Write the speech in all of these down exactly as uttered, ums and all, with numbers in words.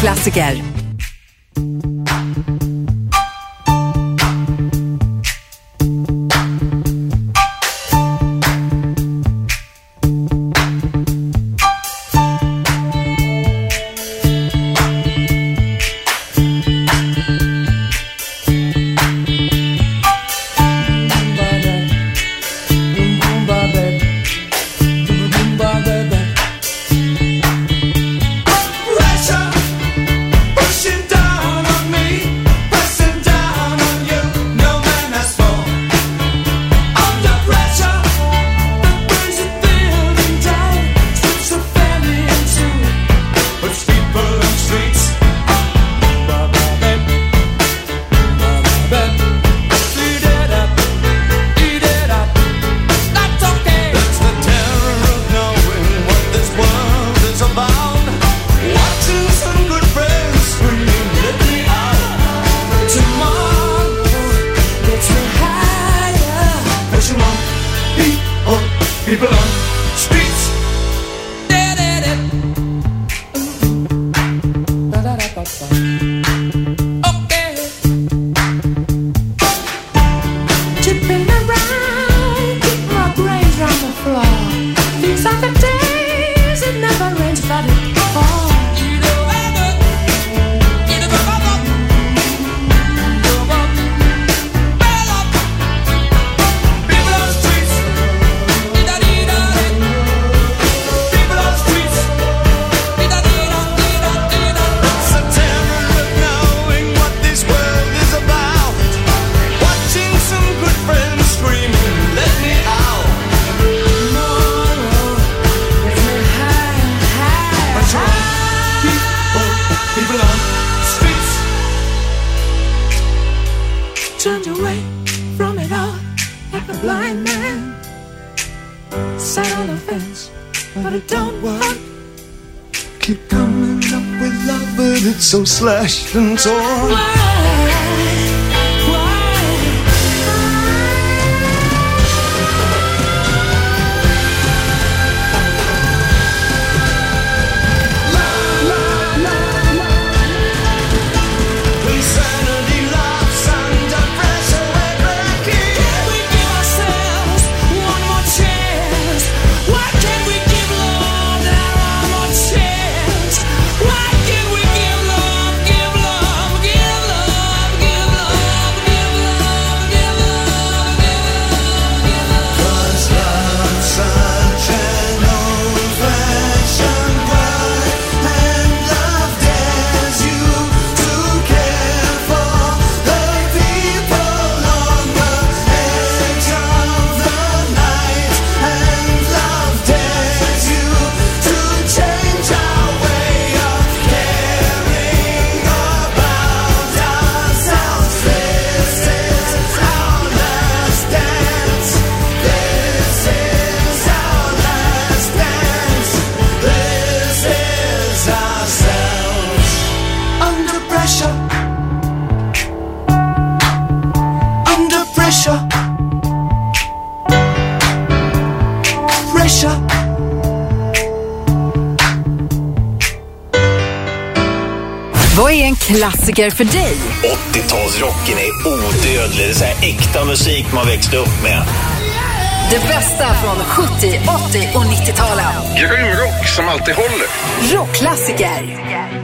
rockklassiker. So slashed and torn. Vad är en klassiker för dig? åttiotalsrocken är odödlig. Det är så här äkta musik man växte upp med. Det bästa från sjuttio, åttio och nittio-talen. Grym rock som alltid håller. Rockklassiker.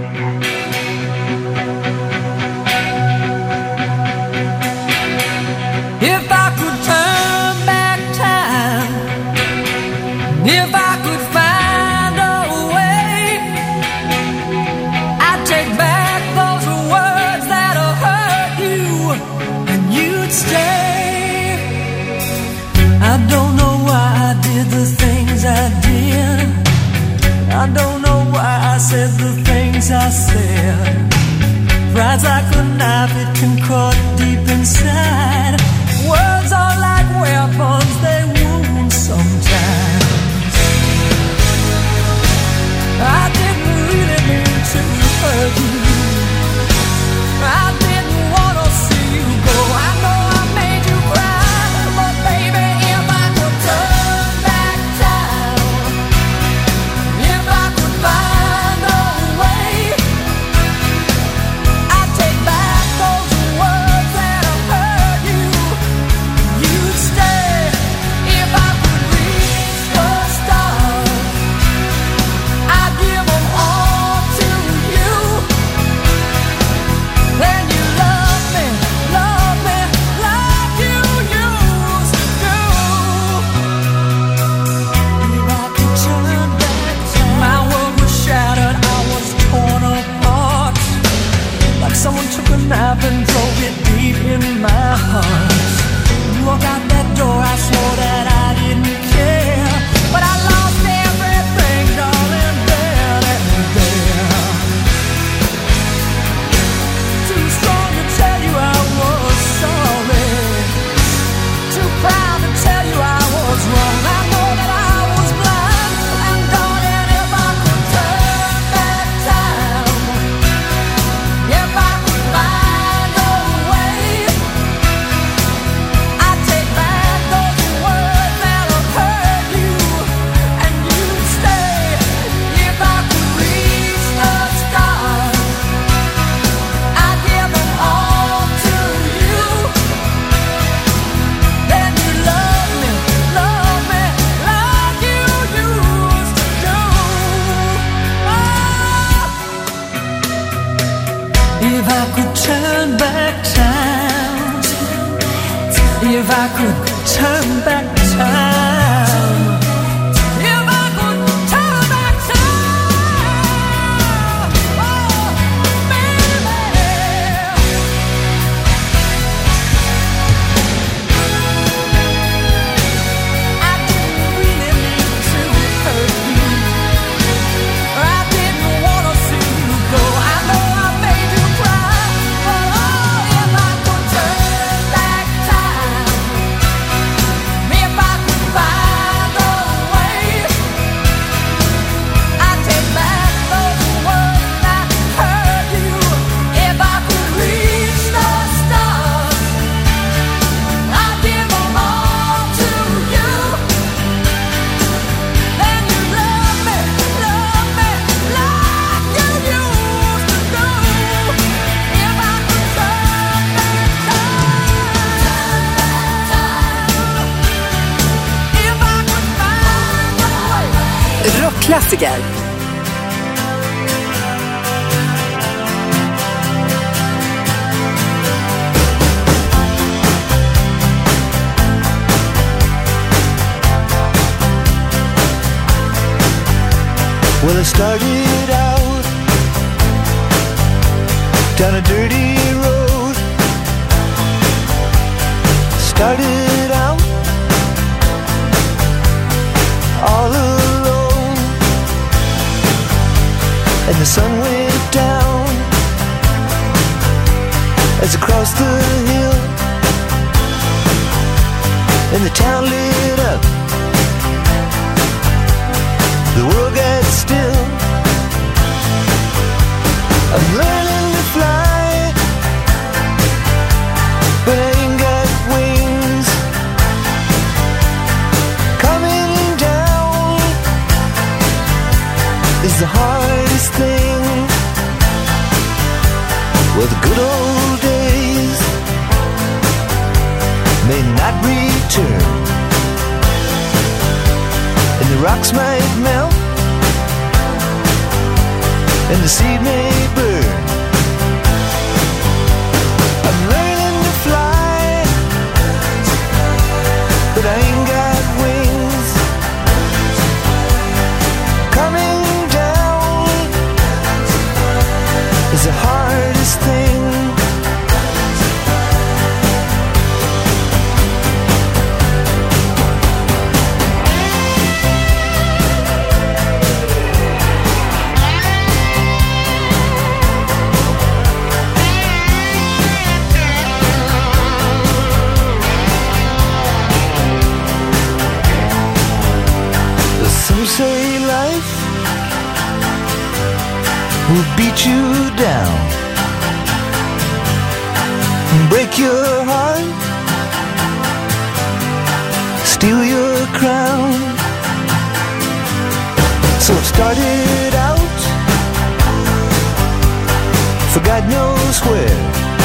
If I could turn back time, if I could find a way, I'd take back those words that hurt you, and you'd stay. I don't know why I did the things I did. I don't know why I said the things I said. Pride's like a knife, it can cut deep inside. Words are like weapons, they wound sometimes. I didn't really mean to hurt you. I didn't want to see you go. I know I made you cry, but baby, if I could turn back time, if I could find a way, If I could turn back time, if I could turn back time, if I could turn back time, oh, baby. I didn't really mean to hurt you, or I didn't want to see you go. I know I made you cry, but oh, if I could turn back time, if I could find a way, I'd take back those words that hurt you. If I could reach the stars, I'd give them all to you. Then you love me, love me like you used to do. If I could turn back time, if I could find a way. Rockklassiker. Well, I started out down a dirty road. Started out all alone, and the sun went down as I crossed the hill, and the town lit up. The world got still. I'm learning to fly, but I ain't got wings. Coming down is the hardest thing. Well, the good old days may not return, and the rocks might melt, and the seed may burn. I'm learning to fly, but I ain't got wings. Coming down is the hardest thing. Some say life will beat you down, break your heart, steal your crown. So it started out for God knows where.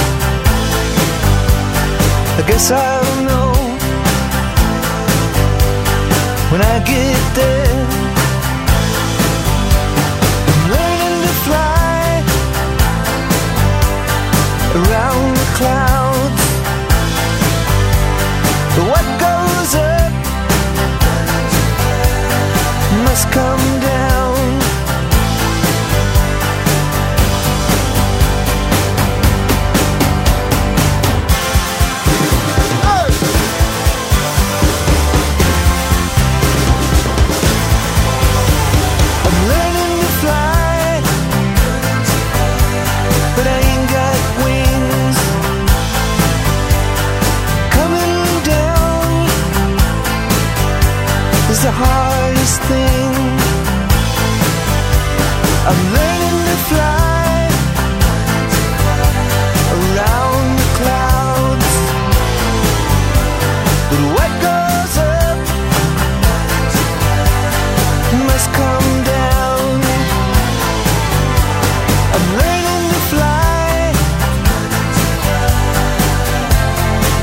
I guess I'll know when I get there. I'm learning to fly around the clouds, but what goes up must come down. The hardest thing. I'm learning to fly around the clouds, but what goes up must come down. I'm learning to fly.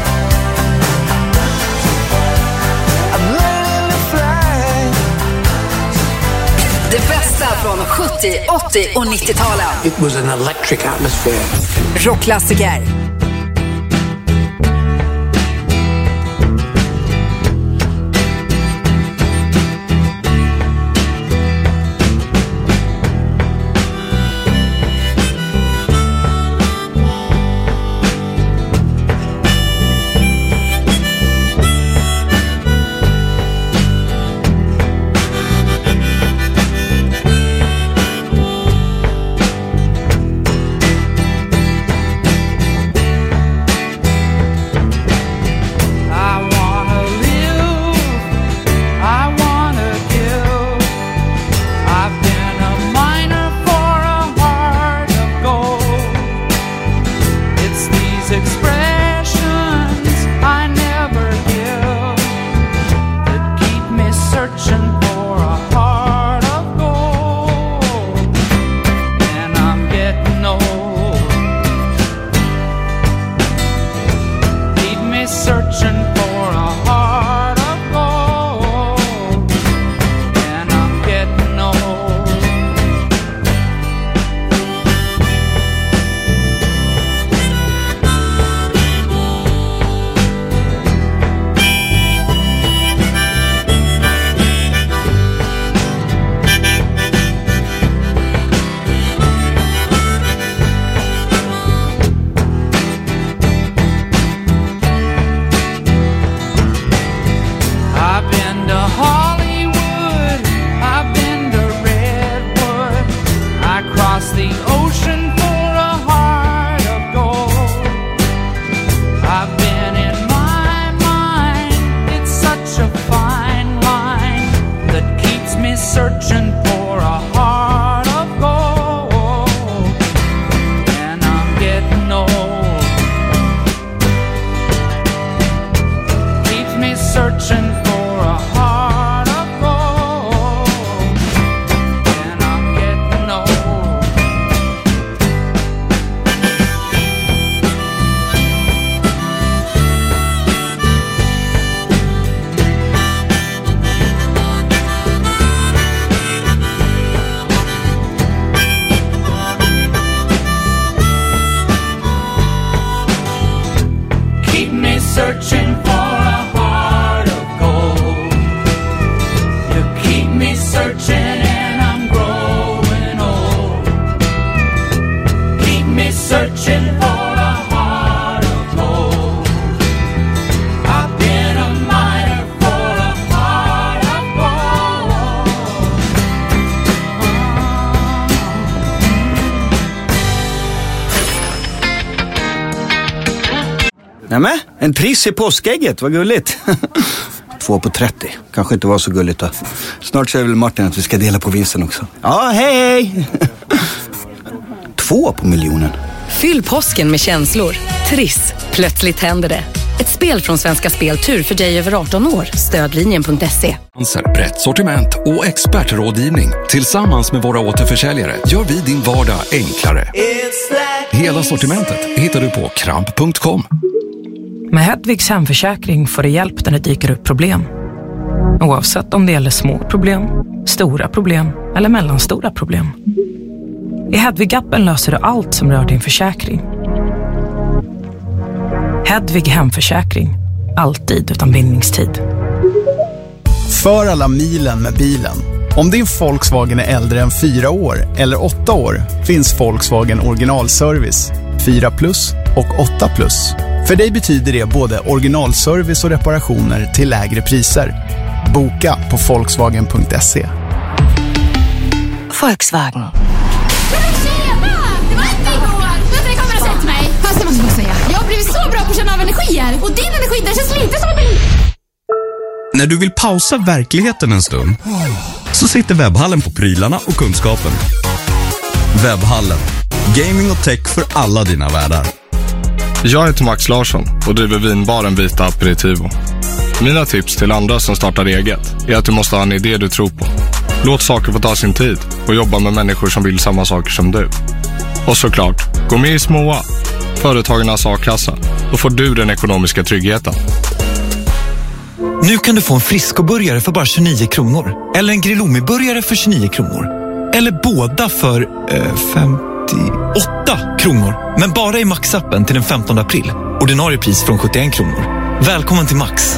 I'm learning to fly. sjuttio, åttio och nittio-talen. It was an electric atmosphere. Rockklassiker. Nämen, en triss i påskägget, vad gulligt. Två på trettio, kanske inte var så gulligt då. Snart säger väl Martin att vi ska dela på vinsten också. Ja, hej hej! Två på miljonen. Fyll påsken med känslor. Triss, plötsligt händer det. Ett spel från Svenska Speltur för dig över arton år. Stödlinjen punkt se. Brett sortiment och expertrådgivning. Tillsammans med våra återförsäljare gör vi din vardag enklare. Hela sortimentet hittar du på kramp punkt com. Med Hedvigs hemförsäkring får du hjälp när det dyker upp problem. Oavsett om det gäller små problem, stora problem eller mellanstora problem. I Hedvig-appen löser du allt som rör din försäkring. Hedvig hemförsäkring. Alltid utan bindningstid. För alla milen med bilen. Om din Volkswagen är äldre än fyra år eller åtta år finns Volkswagen originalservice fyra plus och åtta plus. För dig betyder det både originalservice och reparationer till lägre priser. Boka på volkswagen punkt se. Volkswagen. Tjena! Det var inte igår! Vänta, det kommer att sett mig. Fast det måste jag säga. Jag har blivit så bra på att känna av energier. Och din energi, den känns lite som en... När du vill pausa verkligheten en stund så sitter Webbhallen på prylarna och kunskapen. Webbhallen. Gaming och tech för alla dina världar. Jag heter Max Larsson och driver vinbaren Vita Aperitivo. Mina tips till andra som startar eget är att du måste ha en idé du tror på. Låt saker få ta sin tid och jobba med människor som vill samma saker som du. Och såklart, gå med i Småa, Företagarnas A-kassa. Då får du den ekonomiska tryggheten. Nu kan du få en Friskoburgare för bara tjugonio kronor. Eller en Grillumi-burgare för tjugonio kronor. Eller båda för eh, femtioåtta kronor. Men bara i Max-appen till den femtonde april. Ordinarie pris från sjuttioen kronor. Välkommen till Max.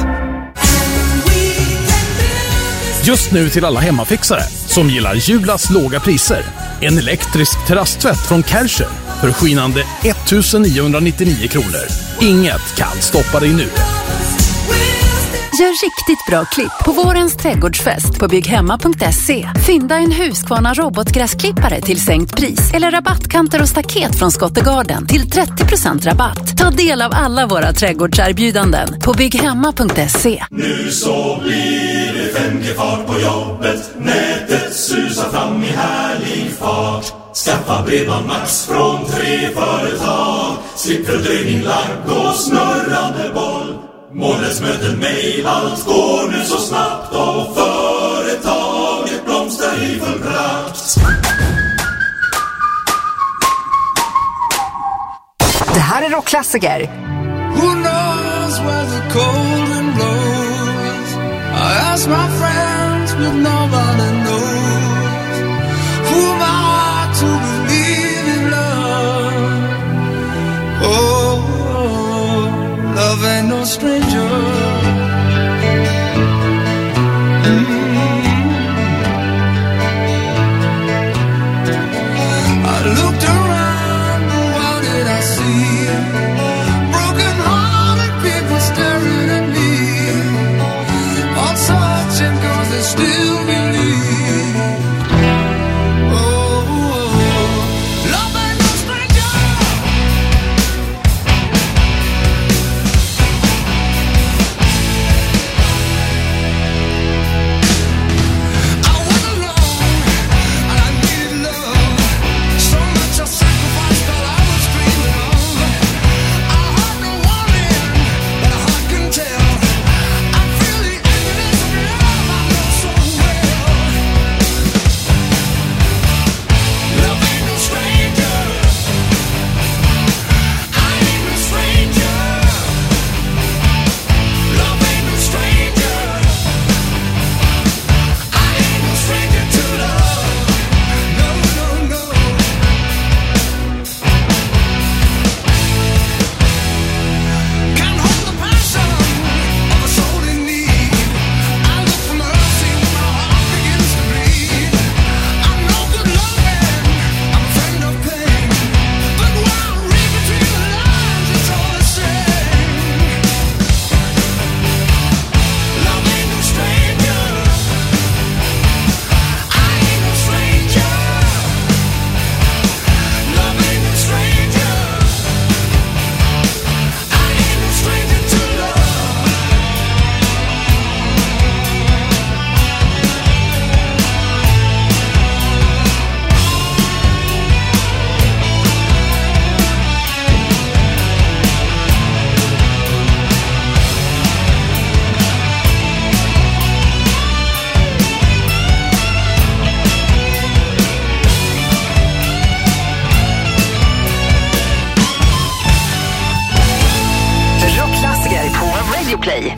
Just nu till alla hemmafixare som gillar Julas låga priser. En elektrisk terrasstvätt från Kärcher för skinande ettusenniohundranittionio kronor. Inget kan stoppa dig nu. Gör riktigt bra klipp på vårens trädgårdsfest på bygghemma punkt se. Fynda en Husqvarna robotgräsklippare till sänkt pris eller rabattkanter och staket från Skottegarden till trettio procent rabatt. Ta del av alla våra trädgårdserbjudanden på bygghemma punkt se. Nu så blir det fem G-fart på jobbet. Nätet susar fram i härlig fart. Skaffa bredband Max från tre företag. Slipper fördröjning, lagg och snurrande boll. Månadsmöten, mejl, allt går nu så snabbt och företaget blomstrar i full prakt. Det här är rockklassiker. Who knows where the golden blows? I ask my friends but nobody knows. Who am I to believe in love? Oh, love ain't no stranger. Mm. I looked around, but what did I see? Broken-hearted people staring at me. All searching 'cause they still believe. Oh, love ain't no stranger. Play.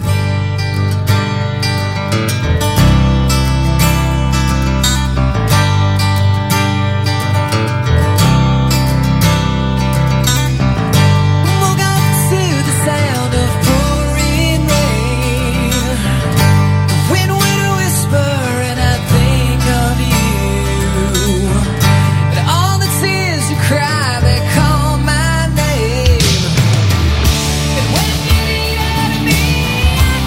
Cry, they call my name. And when you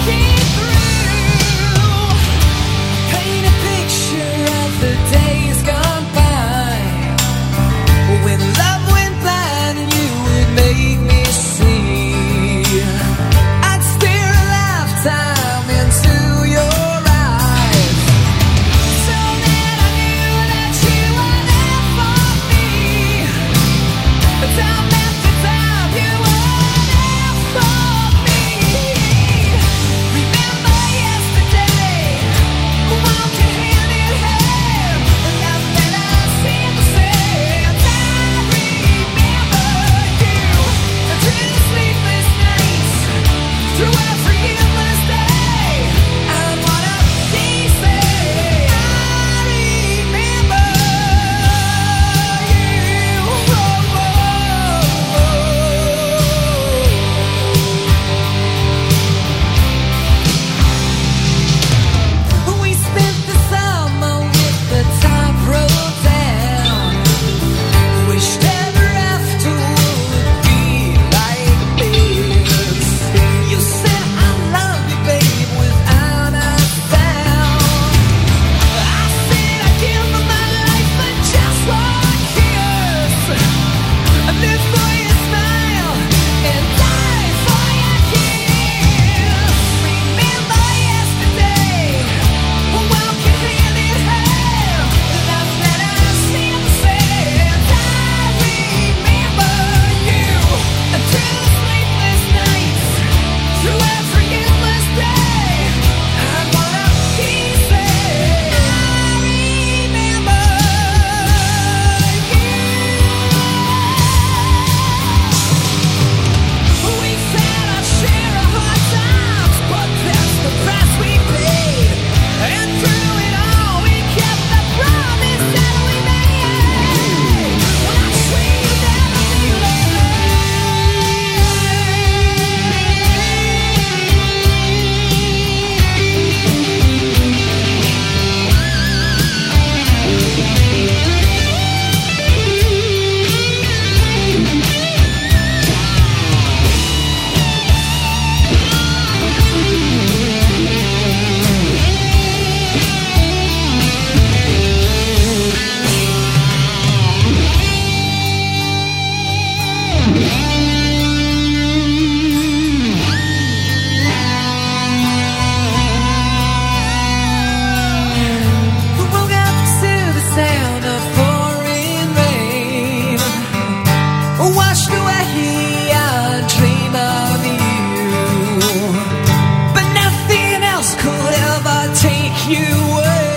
washed away, I dream of you, but nothing else could ever take you away.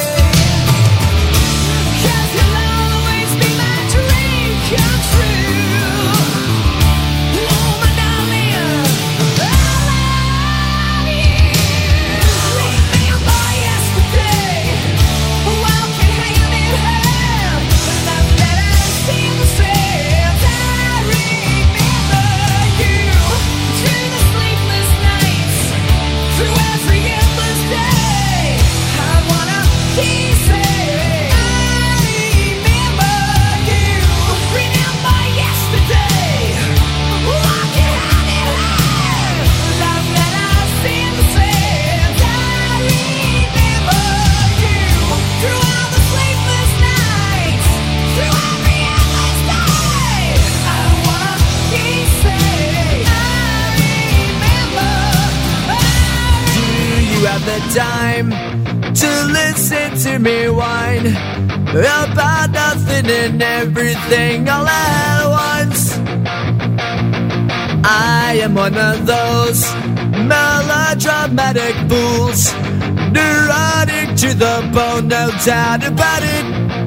Cause you'll always be my dream come true. Oh my darling, I love you. Remember yesterday, walking hand in hand, love letters seem the same. I remember you through the sleepless nights, through every endless day. I wanna kiss it. I remember you. Remember yesterday, walking hand in hand, love letters seem the same. I remember you through all the sleepless nights, through every endless day. I wanna kiss it. I remember. Do you have the time to listen to me whine about nothing and everything all at once? I am one of those melodramatic fools, neurotic to the bone, no doubt about it.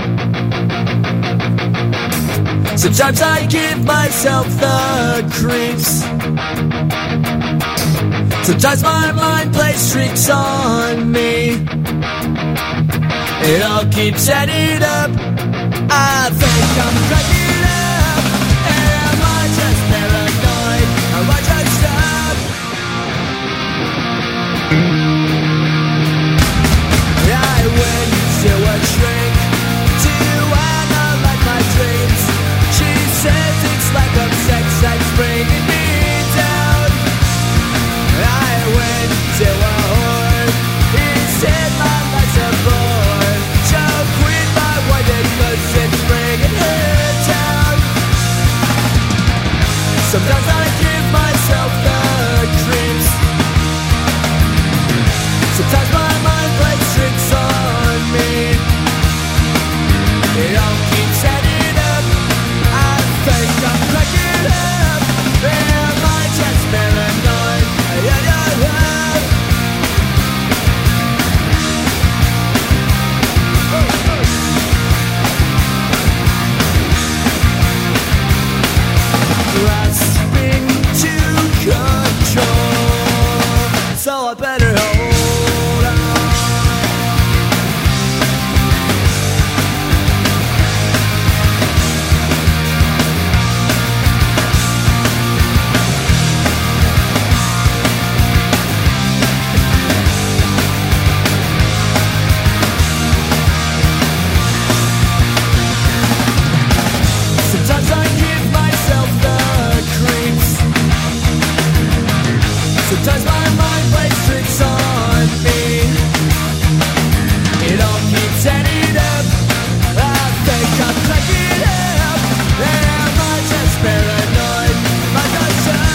Sometimes I give myself the creeps. Sometimes my mind plays tricks on me. It all keeps adding up. I think I'm cracking up. Am I just paranoid? Am I just up? I went to a shrink to analyze my dreams. She says it's like a sex that's bringing me down. I went to a whore. He said my life's a bore. So quit my white cause it's bringing her down. Sometimes I give myself the creeps. Sometimes my mind plays tricks on me. It all keeps adding up. I think I'm cracking up. Am I just paranoid? Yeah, yeah, yeah. Grasping to control, so I better hold on. Sometimes I give myself the creeps. Sometimes my mind plays tricks on me. It all keeps adding up. I think I'm cracking up. Am I just paranoid? Am I just up?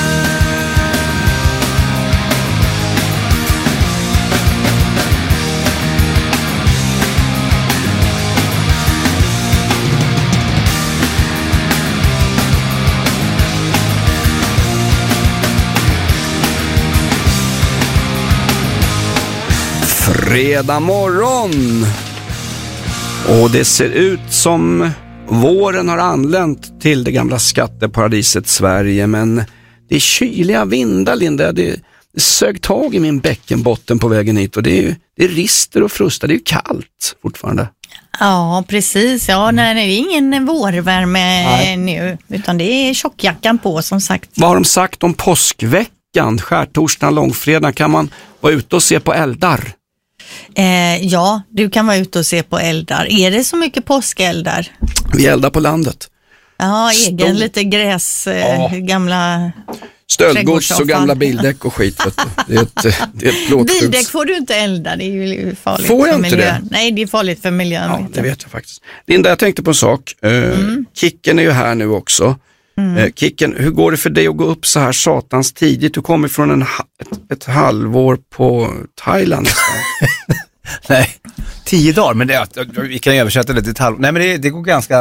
Fredag morgon. Och det ser ut som våren har anlänt till det gamla skatteparadiset Sverige. Men det är kyliga vindar, Linda. Det, det sög tag i min bäckenbotten på vägen hit. Och det är, det är rister och frustar. Det är ju kallt fortfarande. Ja, precis. Ja, nej, det är ingen vårvärme nej. nu. Utan det är tjockjackan på, som sagt. Vad har de sagt om påskveckan? Skärtorsdagen, långfredag. Kan man vara ute och se på eldar? Eh, ja, du kan vara ute och se på eldar. Är det så mycket påskeldar? Vi eldar på landet. Ja, egen Stor... lite gräs, eh, ja. gamla stöldgods och gamla bildäck och skit. Vet du. Det är ett, det är ett plåtskjuts. Bildäck får du inte elda, det är ju farligt får jag för inte miljön. Det? Nej, det är farligt för miljön. Ja, vet det vet jag faktiskt. Linda, jag tänkte på en sak. Uh, mm. Kicken är ju här nu också. Mm. Uh, Kicken, hur går det för dig att gå upp så här satans tidigt? Du kommer från en, ett, ett halvår på Thailand nästan. Nej, tio dagar, men det, vi kan översätta det till ett halvår. Nej, men det, det går ganska,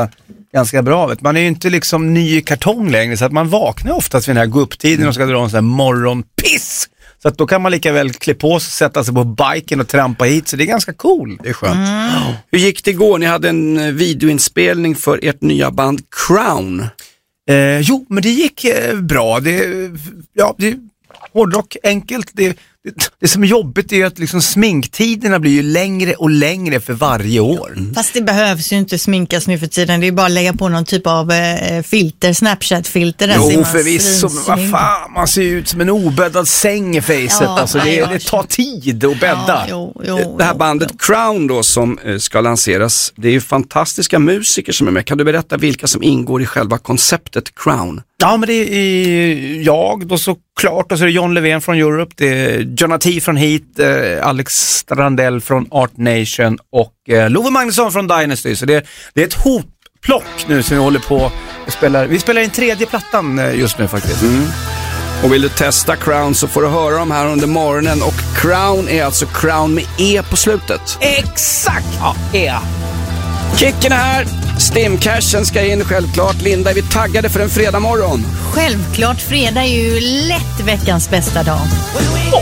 ganska bra. Vet. Man är ju inte liksom ny i kartong längre, så att man vaknar oftast vid den här gå upp-tiden och ska dra en sån här morgonpiss. Så att då kan man lika väl klä på sig, sätta sig på biken och trampa hit. Så det är ganska cool. Det är skönt. Mm. Hur gick det igår? Ni hade en videoinspelning för ert nya band Crown. Eh, jo, men det gick eh, bra. Det, ja, det är hårdrock, enkelt. Det, det, det som är jobbigt är att liksom sminktiderna blir ju längre och längre för varje år. Mm. Fast det behövs ju inte sminkas nu för tiden. Det är bara att lägga på någon typ av eh, filter, Snapchat-filter. Jo, förvisso, men vad fan, man ser ut som en obäddad säng i facet. Ja, alltså, det, det tar tid att bädda. Ja, jo, jo, det här jo, bandet jo. Crown då som eh, ska lanseras, det är ju fantastiska musiker som är med. Kan du berätta vilka som ingår i själva konceptet Crown? Ja, men det är jag då såklart, och så är det John Levén från Europe, det är Jonah T från Heat, eh, Alex Strandell från Art Nation och eh, Love Magnusson från Dynasty. Så det, det är ett hotplock nu som vi håller på och spelar. Vi spelar in tredje plattan eh, just nu faktiskt. Mm. Och vill du testa Crown så får du höra dem här under morgonen. Och Crown är alltså Crown med E på slutet. Exakt! Ja, E. Kicken är här. Stimcashen ska in självklart. Linda, är vi taggade för en fredag morgon? Självklart, fredag är ju lätt veckans bästa dag. Oh.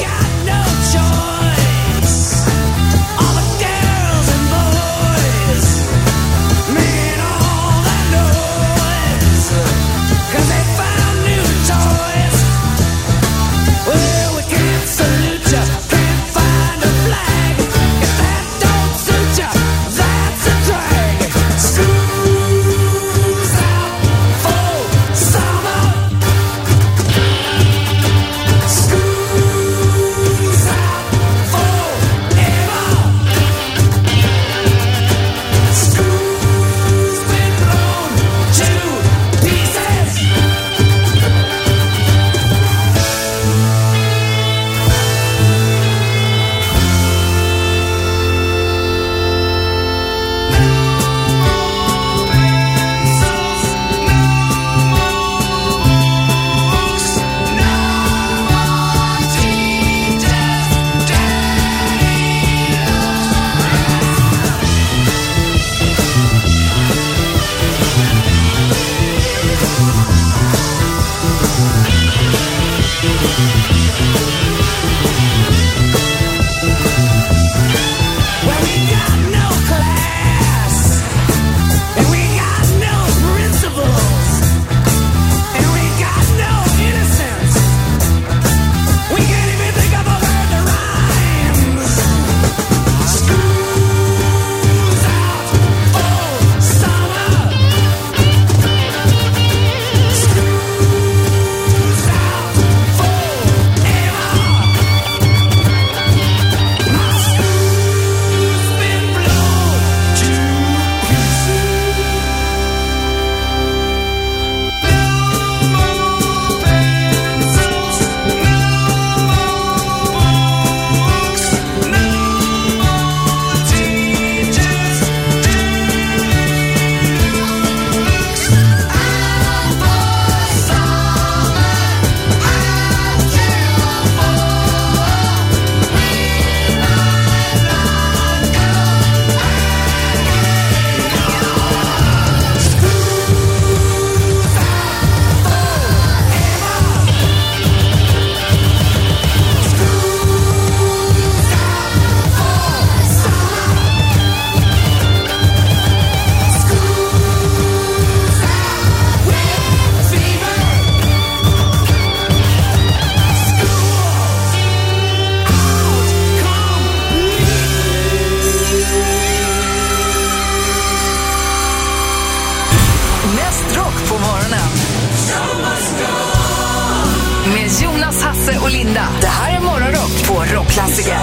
Hasse och Linda. Det här är Morgonrock på Rockklassiker.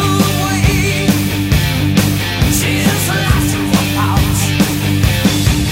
She's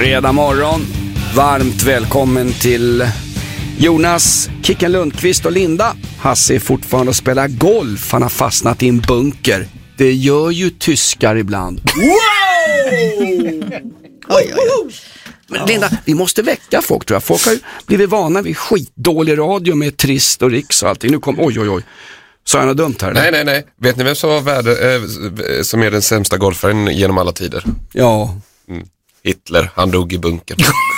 Fredag morgon. Varmt välkommen till Jonas, Kicken Lundqvist och Linda. Hasse är fortfarande och spelar golf. Han har fastnat i en bunker. Det gör ju tyskar ibland. Wow! Oj, oj, oj. Men Linda, vi måste väcka folk, tror jag. Folk har ju blivit vana vid skitdålig radio med Trist och Riks och allting. Nu kom, oj, oj, oj. Så är något dumt här? Nej, nej, nej. Vet ni vem som, var värde, eh, som är den sämsta golfaren genom alla tider? Ja. Mm. Hitler, han dog i bunkern.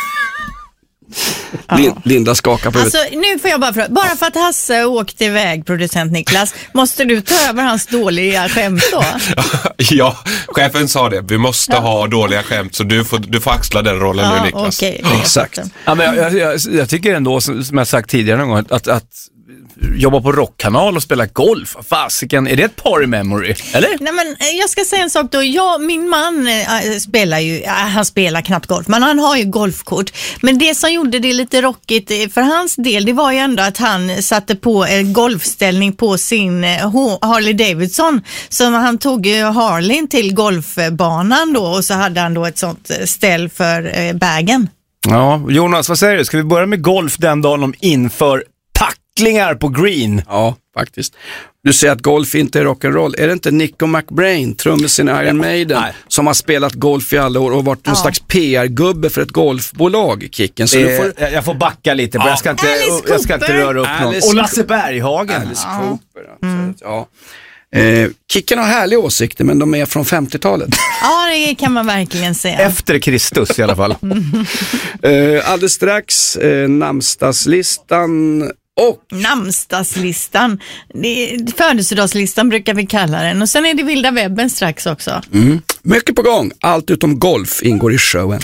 Lin, Linda skakar på Alltså nu får jag bara fråga, bara för att Hasse åkte iväg, producent Niklas, måste du ta över hans dåliga skämt då? Ja, chefen sa det. Vi måste ja. ha dåliga skämt, så du får, du får axla den rollen ja, nu, Niklas. Okay, exakt. Ja, men jag, jag, jag tycker ändå, som, som jag sagt tidigare någon gång, att, att jobba på rockkanal och spela golf, fasiken, är det ett party memory, eller? Nej, men jag ska säga en sak då. Jag, min man äh, spelar ju, äh, han spelar knappt golf, men han har ju golfkort. Men det som gjorde det lite rockigt för hans del, det var ju ändå att han satte på en golfställning på sin äh, Harley Davidson. Så han tog ju Harley till golfbanan då, och så hade han då ett sånt ställ för äh, bagen. Ja, Jonas, vad säger du? Ska vi börja med golf den dagen de inför tacklingar på green? Ja, faktiskt. Du säger att golf inte är rock'n'roll. Är det inte Nico McBrain, trummisen i Iron Maiden, Nej. som har spelat golf i alla år och varit ja. någon slags P R-gubbe för ett golfbolag, Kicken? Så det, får... Jag får backa lite, ja. jag, ska inte, jag ska inte röra upp någon. Och Lasse Berghagen. Alice ja. Cooper. Mm. Ja. Eh, Kicken har härliga åsikter, men de är från femtiotalet. Ja, det kan man verkligen säga. Efter Kristus i alla fall. eh, alldeles strax eh, namnsdagslistan och namnsdagslistan. Det, födelsedagslistan brukar vi kalla den. Och sen är det vilda webben strax också. Mm. Mycket på gång. Allt utom golf ingår i showen.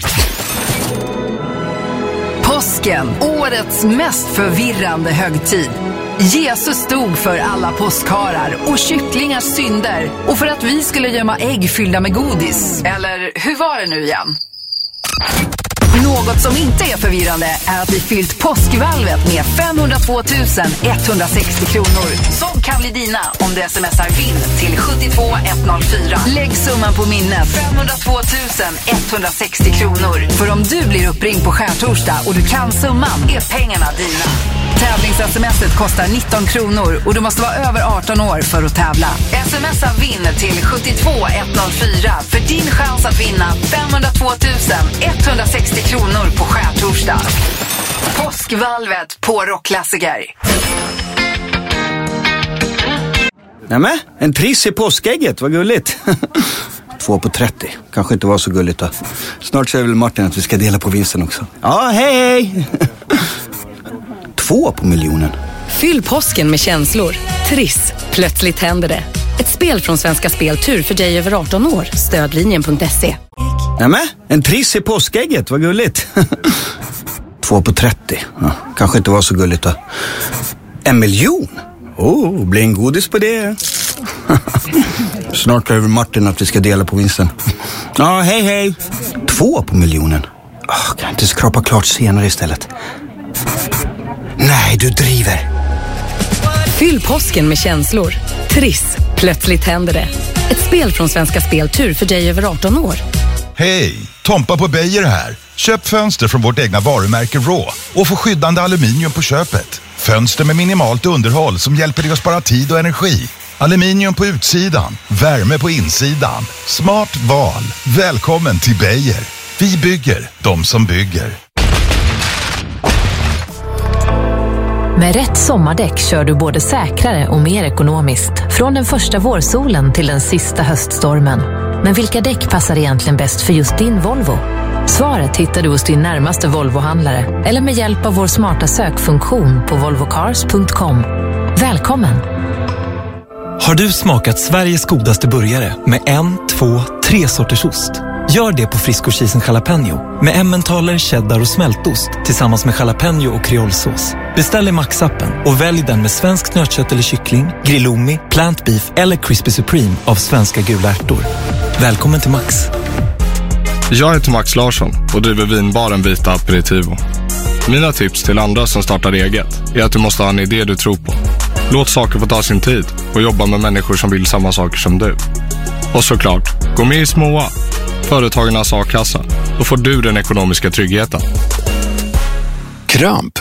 Påsken, årets mest förvirrande högtid. Jesus stod för alla påskharar och kycklingars synder, och för att vi skulle gömma ägg fyllda med godis. Eller hur var det nu igen? Något som inte är förvirrande är att vi fyllt påskvalvet med femhundratvåtusen etthundrasextio kronor som kan bli dina om du smsar vinn till sjuttiotvå etthundrafyra. Lägg summan på minnet, femhundratvåtusen etthundrasextio kronor. För om du blir uppringd på skärtorsdag och du kan summan, är pengarna dina. Tävlings-smset kostar nitton kronor och du måste vara över arton år för att tävla. Smsa vinn till sjuttiotvå etthundrafyra för din chans att vinna femhundratvåtusen etthundrasextio kronor på skärtorsdag. Påskvalvet på Rockklassiker. Nämen, en triss i påskägget, vad gulligt. Två på trettio, kanske inte var så gulligt då. Snart säger väl Martin att vi ska dela på vinsten också. Ja, hej hej! Två på miljonen. Fyll påsken med känslor. Triss, plötsligt händer det. Ett spel från Svenska Spel Tur för dig över arton år. Stödlinjen punkt se. Nämen, en triss i påskägget, vad gulligt. Två på trettio, ja, kanske inte var så gulligt då. En miljon? Oh, blir en godis på det. Snart kräver Martin att vi ska dela på vinsten. Ja, hej hej. Två på miljonen. Oh, kan jag inte skrapa klart senare istället? Nej, du driver. Fyll påsken med känslor. Triss, plötsligt händer det. Ett spel från Svenska Spel Tur för dig över arton år. Hej, Tompa på Beijer här. Köp fönster från vårt egna varumärke Raw och få skyddande aluminium på köpet. Fönster med minimalt underhåll som hjälper dig att spara tid och energi. Aluminium på utsidan, värme på insidan. Smart val. Välkommen till Beijer. Vi bygger, de som bygger. Med rätt sommardäck kör du både säkrare och mer ekonomiskt. Från den första vårsolen till den sista höststormen. Men vilka däck passar egentligen bäst för just din Volvo? Svaret hittar du hos din närmaste Volvo-handlare eller med hjälp av vår smarta sökfunktion på volvo cars punkt com. Välkommen! Har du smakat Sveriges godaste burgare med en, två, tre sorters ost? Gör det på Frisco Cheese and Jalapeno med emmentaler, cheddar och smältost tillsammans med jalapeno och kreolsås. Beställ i Max-appen och välj den med svenskt nötkött eller kyckling, grillomi, plant beef eller crispy supreme av svenska gula ärtor. Välkommen till Max. Jag heter Max Larsson och driver vinbaren Vita Aperitivo. Mina tips till andra som startar eget är att du måste ha en idé du tror på. Låt saker få ta sin tid och jobba med människor som vill samma saker som du. Och såklart, gå med i Småa. Företagarnas A-kassa. Då får du den ekonomiska tryggheten. Kramp.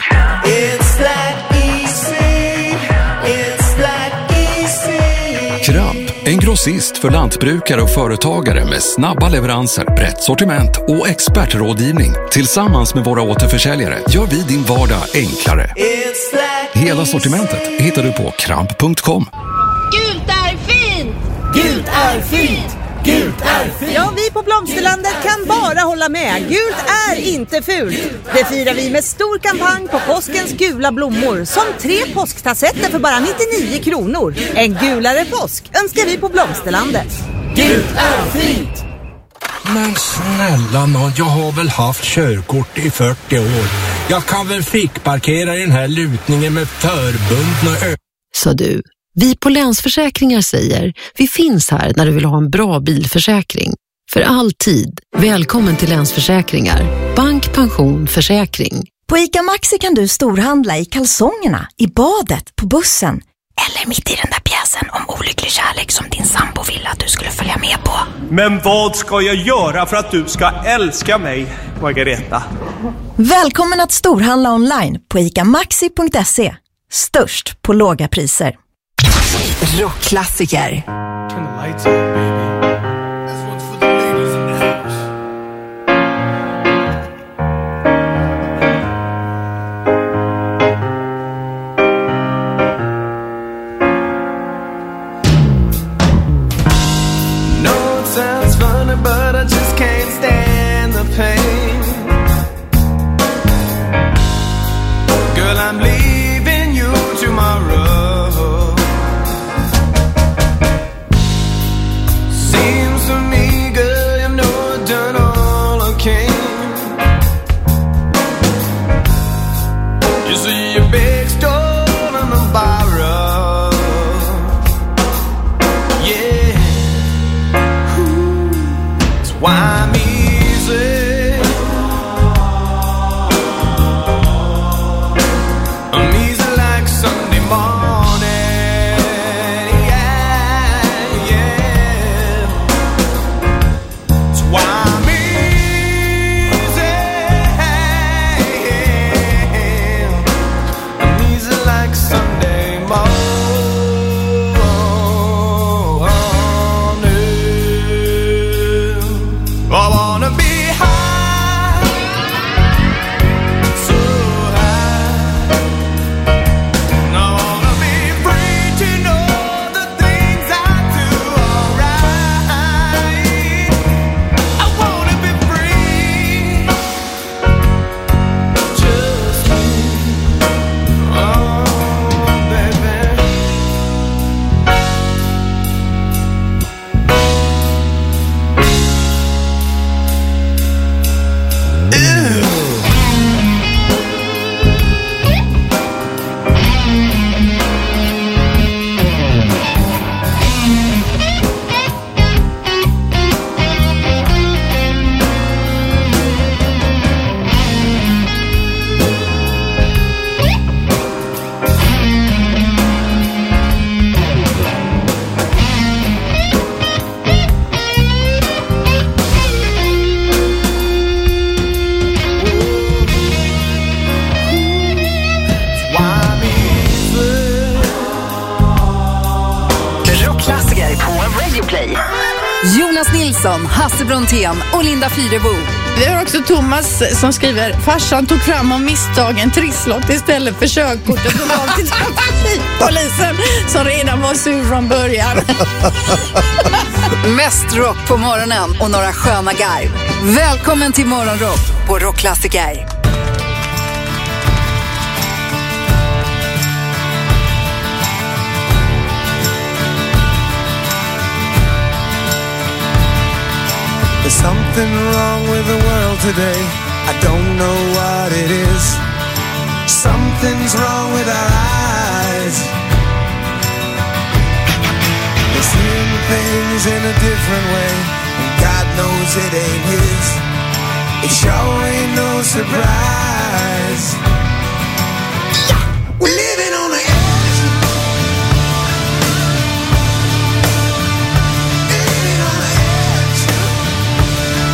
Kramp, en grossist för lantbrukare och företagare med snabba leveranser, brett sortiment och expertrådgivning. Tillsammans med våra återförsäljare gör vi din vardag enklare. Hela sortimentet hittar du på kramp punkt com. Gult är fint! Gult är fint! Gult är fint! Ja, vi på Blomsterlandet kan bara hålla med. Gult är inte fult. Det firar vi med stor kampanj på påskens gula blommor. Som tre påsktassetter för bara nittionio kronor. En gulare påsk önskar vi på Blomsterlandet. Gult är fint! Men snälla nån, jag har väl haft körkort i fyrtio år. Jag kan väl fick parkera i den här lutningen med förbundna ö... Så du, vi på Länsförsäkringar säger, vi finns här när du vill ha en bra bilförsäkring. För alltid, välkommen till Länsförsäkringar. Bank, pension, försäkring. På ICA Maxi kan du storhandla i kalsongerna, i badet, på bussen. Eller mitt i den där pjäsen om olycklig kärlek som din sambo ville att du skulle följa med på. Men vad ska jag göra för att du ska älska mig, Margareta? Välkommen att storhandla online på ica maxi punkt se. Störst på låga priser. Rockklassiker. But I just can't stand the pain. Girl, I'm leaving you tomorrow. Seems to me, girl, you know I've done all I can. You see your big stone on the borrow. Yeah. Why I'm easy, I'm easy like Sunday morning, yeah, yeah. That's why I'm easy, I'm easy like Sunday morning. I wanna be high, so high. I wanna be free to know the things I do alright. I wanna be free, just me, oh baby. Jonas Nilsson, Hasse Brontén och Linda Fyrebo. Vi har också Thomas som skriver: farsan tog fram av misstag en trisslott istället för körkortet och gav till trafikpolisen som redan var sur från början. Mest rock på morgonen och några sköna garv. Välkommen till Morgonrock på Rockklassiker. There's something wrong with the world today. I don't know what it is. Something's wrong with our eyes. We're seeing things in a different way, and God knows it ain't his. It sure ain't no surprise. We're living on the edge. Living on the edge.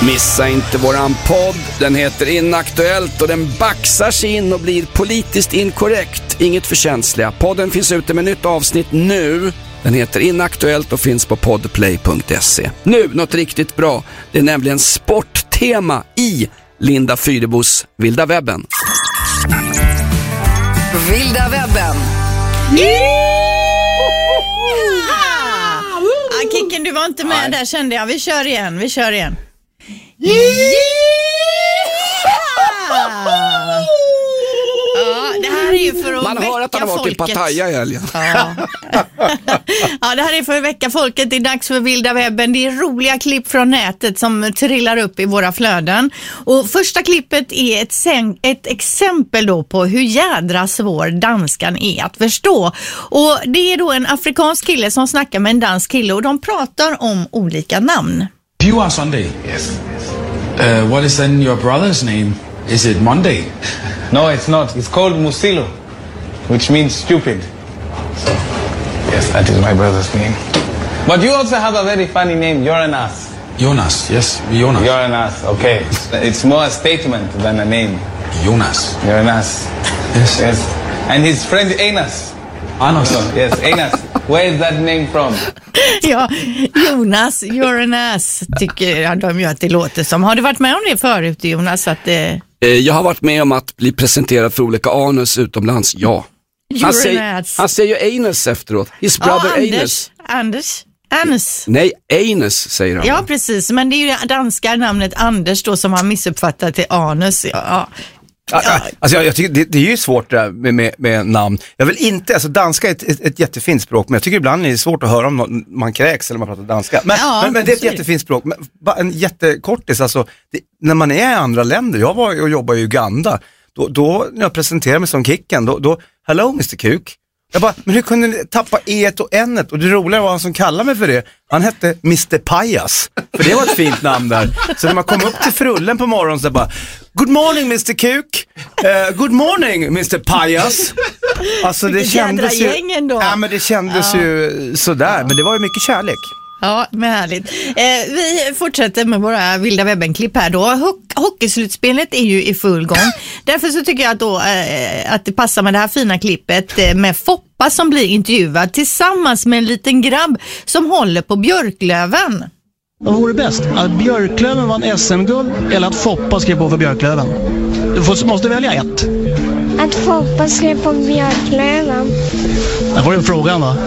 Missa inte våran podd. Den heter Inaktuellt och den baxar sig in och blir politiskt inkorrekt. Inget för känsliga. Podden finns ute med nytt avsnitt nu. Den heter Inaktuellt och finns på podplay punkt se. Nu, något riktigt bra. Det är nämligen sporttema i Linda Fyrebos Vilda webben. Vilda webben. Ah, Kicken, du var inte med. Nej. Där kände jag. Vi kör igen, vi kör igen. Yeah! Ja, det här är ju för att Man hör att han har varit i Pattaya i helgen. Ja. Ja, det här är för att väcka folket. Det är dags för Vilda webben. Det är roliga klipp från nätet som trillar upp i våra flöden. Och första klippet är ett, sen- ett exempel då på hur jädra svår danskan är att förstå. Och det är då en afrikansk kille som snackar med en dansk kille och de pratar om olika namn. You are Sunday. Yes. Uh, what is then your brother's name? Is it Monday? No, it's not. It's called Musilo, which means stupid. So, yes, that is my brother's name. But you also have a very funny name, Jonas. Jonas, yes, Jonas. Jonas, okay. It's more a statement than a name. Jonas. Jonas. Yes. Yes. And his friend Enas. Anas. Yes, Enas. Where is that name from? Ja, Jonas, you're an ass, tycker de ju att det låter som. Har du varit med om det förut, Jonas? Att det... Jag har varit med om att bli presenterad för olika anus utomlands, ja. Han säger, han säger ju anus efteråt. His brother ja, Anders, anus. Anders. Anus. Nej, anus säger han. Ja, precis. Men det är ju danska namnet Anders då som har missuppfattat till anus. Ja. Ja. Alltså jag, jag tycker det, det är ju svårt det där med, med, med namn. Jag vill inte, alltså danska är ett, ett, ett jättefint språk, men jag tycker ibland är det svårt att höra om någon, man kräks eller man pratar danska. Men, ja, men, men det är ett jättefint språk. Men, en jättekortis, alltså det, när man är i andra länder, jag var och jobbade i Uganda, då, då när jag presenterade mig som Kicken, då, då hello mister Kuk. Jag bara, men hur kunde ni tappa e och n-et? Och det roliga var han som kallade mig för det. Han hette mister Pajas. För det var ett fint namn där. Så när man kom upp till frullen på morgonen så bara, good morning mister Kuk. Uh, good morning mister Pajas. Alltså det kändes ju... Ja, men det kändes ja. ju sådär. Men det var ju mycket kärlek. Ja, men härligt. Eh, vi fortsätter med våra Vilda webben-klipp här då. Hock- hockeyslutspelet är ju i full gång. Därför så tycker jag att, då, eh, att det passar med det här fina klippet eh, med Foppa som blir intervjuad tillsammans med en liten grabb som håller på Björklöven. Vad vore bäst? Att Björklöven vann S M-guld eller att Foppa skrev på för Björklöven? Du får, måste välja ett. Att Foppa skrev på Björklöven. Där får du frågan då.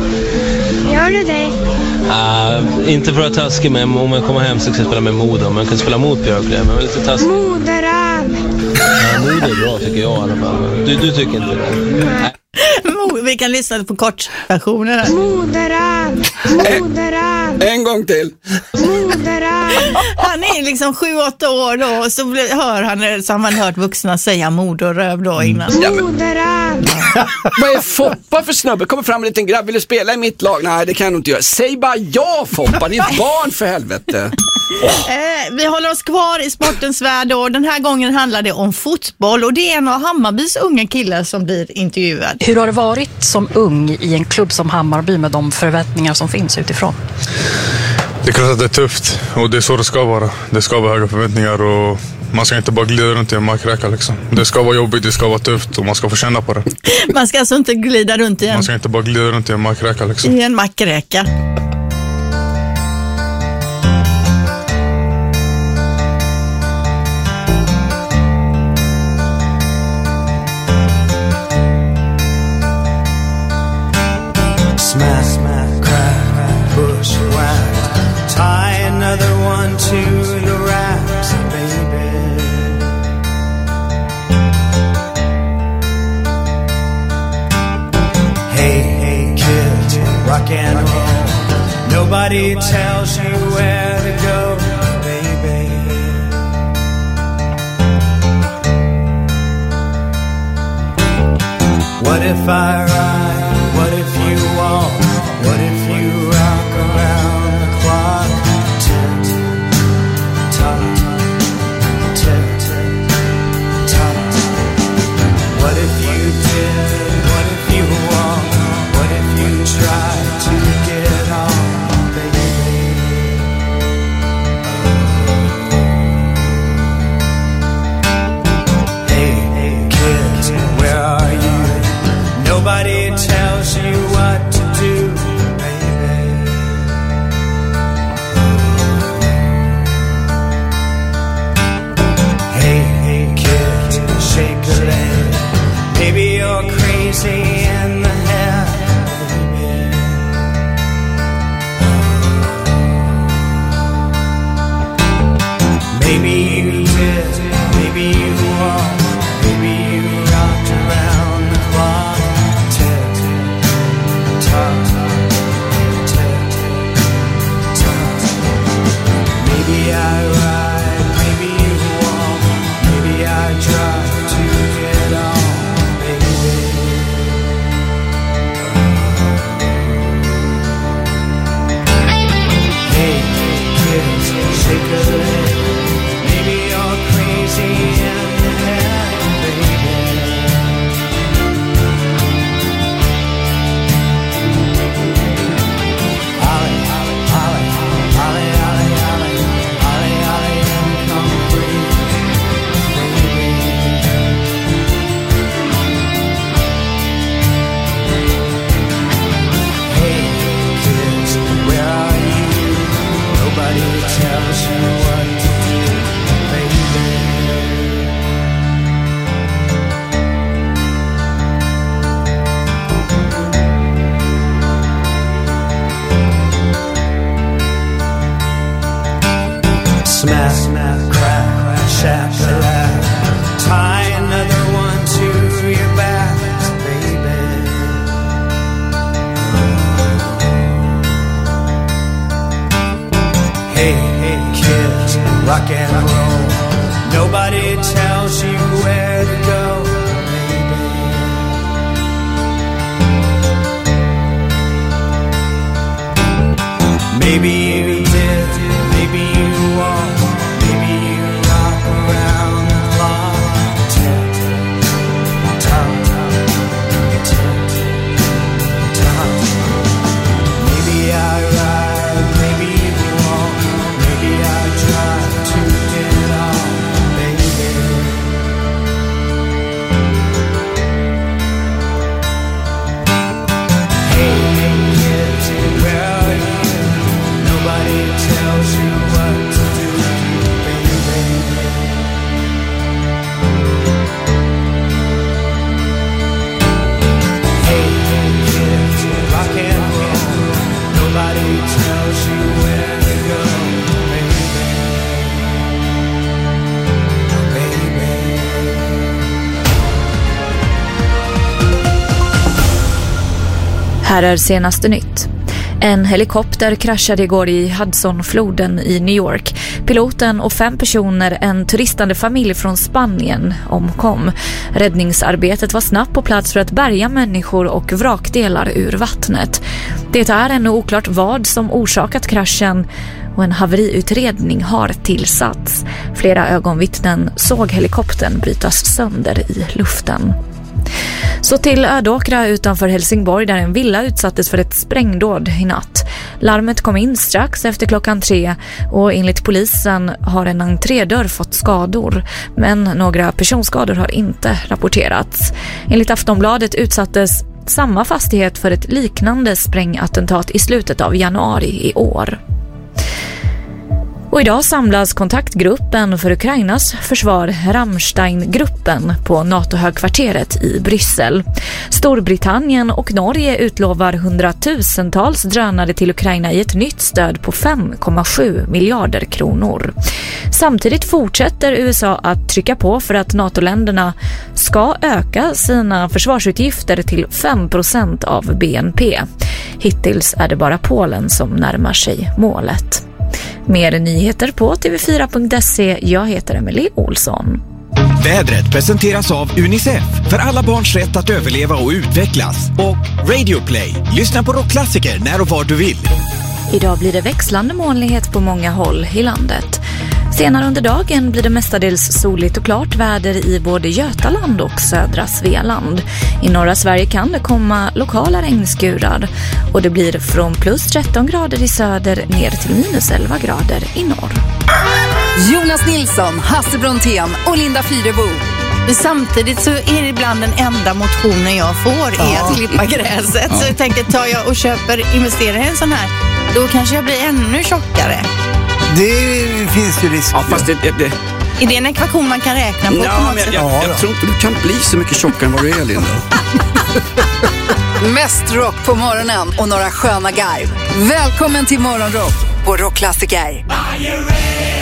Gör du det? Uh, inte för att taska med om jag kommer hem så ska jag spela med Modo, men jag kan spela mot Björklöven. Men lite taskig. Moderab. Ja, Modo är bra tycker jag i alla fall. Du, du tycker inte det? Nej. Vi kan lyssna på kortversionen här. Moderab. Moderab. En gång till. Moderab. Han är liksom sju åtta år då och så hör han, så har man hört vuxna säga moderöv då innan. Moderab. Vad är Foppa för snubbe? Kommer fram en liten grabb, vill du spela i mitt lag? Nej, det kan du inte göra. Säg bara ja, Foppa, det är ett barn för helvete. Oh. Eh, vi håller oss kvar i sportens värld och den här gången handlar det om fotboll och det är en av Hammarbys unga killar som blir intervjuad. Hur har det varit som ung i en klubb som Hammarby med de förväntningar som finns utifrån? Det är klart att det är tufft och det är så det ska vara. Det ska vara höga förväntningar och man ska inte bara glida runt i en markräka liksom. Det ska vara jobbigt, det ska vara tufft och man ska få känna på det. Man ska alltså inte glida runt i en... Man ska inte bara glida runt i en markräka liksom. I en markräka. Smash, smash, crack, push, whack. Tie another one to the racks, baby. Hey, hey, kids, rock and roll. Nobody tells you where to go, baby. What if I ride? What if you walk? What if you rock around the clock? Tick, tock, tick, tock. What if you did? What if you walk? What if you tried to get on, baby? maybe you walk, maybe you rocked around the clock. Tick tock, tick tock. Maybe I ride, maybe you walk, maybe I try to get on, baby. Hey kids, shake a leg. Maybe you're crazy in the head, baby. Ollie, Ollie, Ollie, Ollie, Ollie, Ollie, Ollie, Ollie, and come free, baby. Hey kids, where are you? Nobody tells you what to do, baby. Smack, smack, crack, shack-a-lack. Tie another one to your back, baby. Hey, hey, kids, rock and roll. Nobody tells you where to go, baby. Maybe you did, maybe you walk, maybe you rock around the clock. Tick tock, tick tock. Maybe I ride, maybe you walk, maybe I try to get on, baby. Hey, hey kids, where are you? Nobody tells you what to do, baby. Hey, hey kids, rock and roll. Nobody tells you where to go, baby. Baby. Här är senaste nytt. En helikopter kraschade igår i Hudsonfloden i New York. Piloten och fem personer, en turistande familj från Spanien, omkom. Räddningsarbetet var snabbt på plats för att bärga människor och vrakdelar ur vattnet. Det är ännu oklart vad som orsakat kraschen och en haveriutredning har tillsatts. Flera ögonvittnen såg helikoptern brytas sönder i luften. Så till Ödåkra utanför Helsingborg där en villa utsattes för ett sprängdåd i natt. Larmet kom in strax efter klockan tre och enligt polisen har en entrédörr fått skador, men några personskador har inte rapporterats. Enligt Aftonbladet utsattes samma fastighet för ett liknande sprängattentat i slutet av januari i år. Och idag samlas kontaktgruppen för Ukrainas försvar, Rammstein-gruppen, på NATO-högkvarteret i Bryssel. Storbritannien och Norge utlovar hundratusentals drönare till Ukraina i ett nytt stöd på fem komma sju miljarder kronor. Samtidigt fortsätter U S A att trycka på för att NATO-länderna ska öka sina försvarsutgifter till fem procent av B N P. Hittills är det bara Polen som närmar sig målet. Mer nyheter på T V fyra punkt se. Jag heter Emily Olsson. Vädret presenteras av Unicef för alla barns rätt att överleva och utvecklas. Och Radio Play. Lyssna på rockklassiker när och var du vill. Idag blir det växlande molnighet på många håll i landet. Senare under dagen blir det mestadels soligt och klart väder i både Götaland och södra Svealand. I norra Sverige kan det komma lokala regnskurar och det blir från plus tretton grader i söder ner till minus elva grader i norr. Jonas Nilsson, Hasse Brontén och Linda Fyrebo. Samtidigt så är det ibland den enda motionen jag får är ja. att klippa gräset. Ja. Så jag tänker, tar jag och köper, investerar i en sån här, då kanske jag blir ännu tjockare. Det finns ju risk. Ja, fast det, det, det... Är det en ekvation man kan räkna på? Ja, på men jag, jag, jag tror inte du kan bli så mycket tjockare än vad du är, Linda. Mest rock på morgonen och några sköna garv. Välkommen till Morgonrock på Rockklassiker.